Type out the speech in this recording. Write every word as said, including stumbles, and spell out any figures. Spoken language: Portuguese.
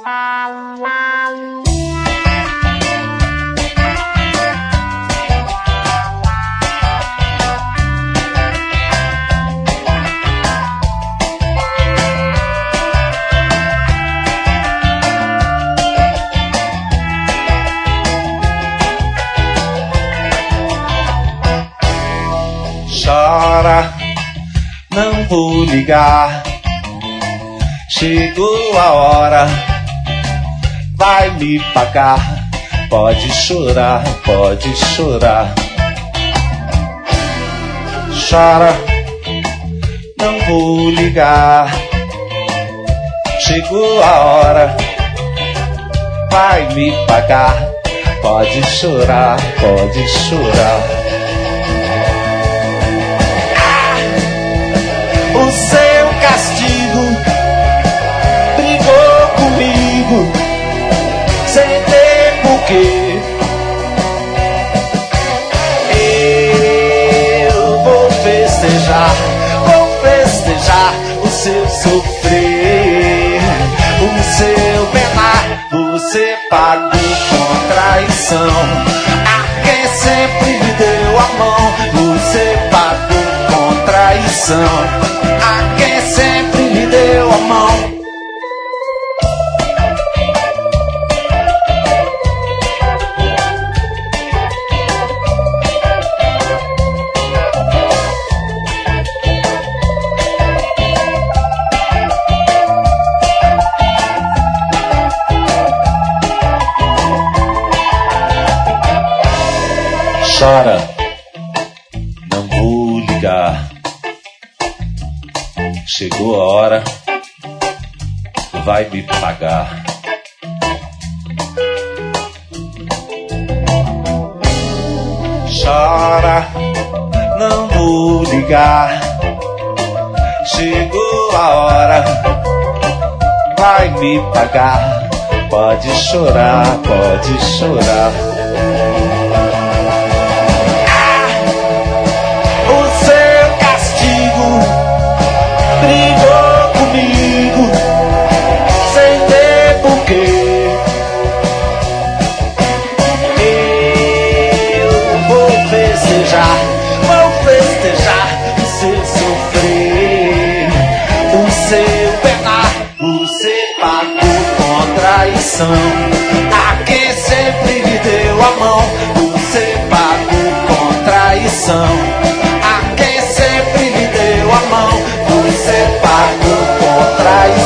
Chora, não vou ligar. Chegou a hora, vai me pagar. Pode chorar, pode chorar. Chora, não vou ligar. Chegou a hora, vai me pagar. Pode chorar, pode chorar. O seu castigo brigou comigo sem ter porquê. Eu vou festejar, vou festejar o seu sofrer, o seu penar. Você pagou com traição a quem sempre lhe deu a mão. Você pagou com traição a quem sempre lhe deu a mão. Chora, não vou ligar. Chegou a hora, vai me pagar. Chora, não vou ligar. Chegou a hora, vai me pagar. Pode chorar, pode chorar. Brigou comigo sem ter porquê. Eu vou festejar, vou festejar o seu sofrer, o seu penar. Você pagou com traição a quem sempre lhe deu a mão. Você pagou com traição a quem sempre lhe deu a mão. Você pagou com traição